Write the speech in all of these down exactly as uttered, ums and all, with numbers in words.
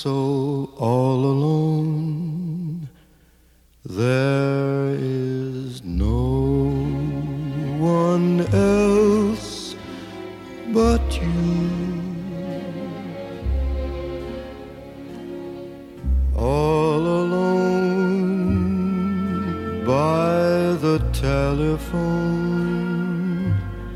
so all alone. There is no one else but you. All alone by the telephone,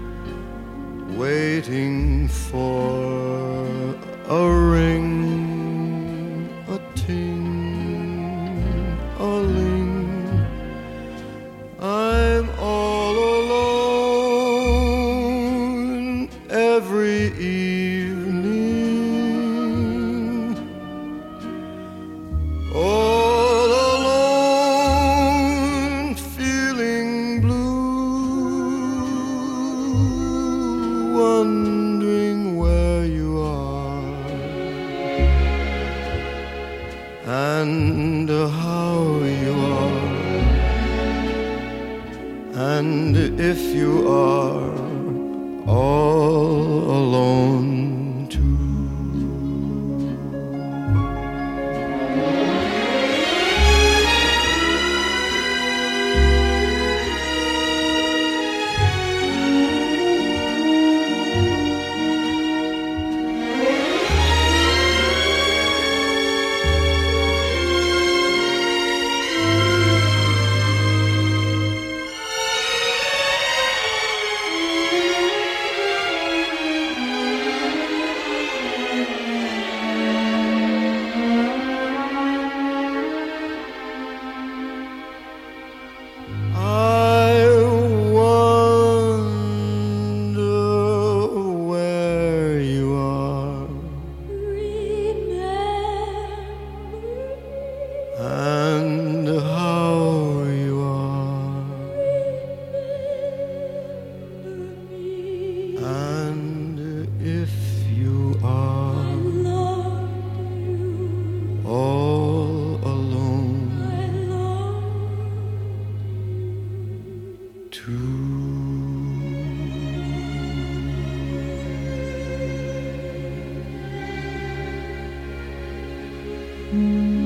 waiting for a ring, a ting, a ling. I'm all alone every evening, all alone feeling blue, wondering where you are and how you are, and if you are all alone too. And how you are, and if you are all alone too. Mm.